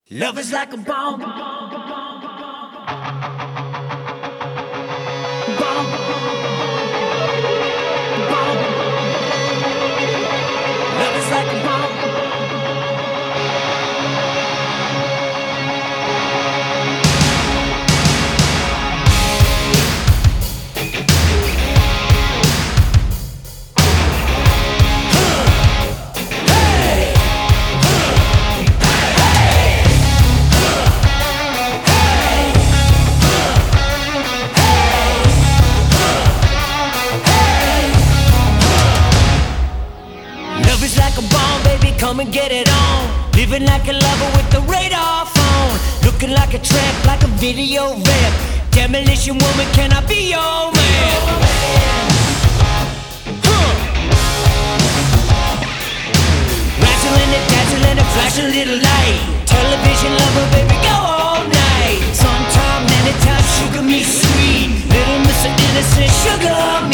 Love is like a bomb. Bomb. Bomb. Love is like a bomb. Love is like a bomb, baby, come and get it on. Living like a lover with the radar phone. Looking like a tramp, like a video rap. Demolition woman, can I be your man? Razzling and dazzling and flashing little light. Television lover, baby, go all night. Sometime, anytime, sugar me sweet. Little Mr. Innocent, sugar